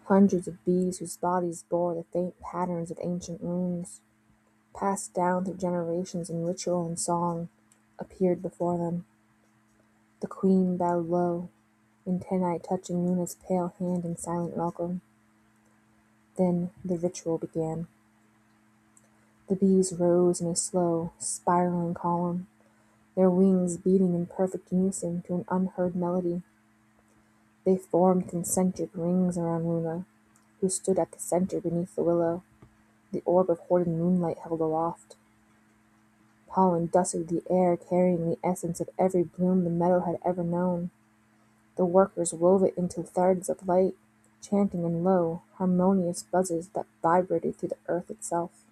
Hundreds of bees whose bodies bore the faint patterns of ancient runes, passed down through generations in ritual and song, appeared before them. The queen bowed low, antennae touching Luna's pale hand in silent welcome. Then the ritual began. The bees rose in a slow, spiraling column, their wings beating in perfect unison to an unheard melody. They formed concentric rings around Luna, who stood at the center beneath the willow, the orb of hoarded moonlight held aloft. Pollen dusted the air, carrying the essence of every bloom the meadow had ever known. The workers wove it into threads of light, chanting in low, harmonious buzzes that vibrated through the earth itself.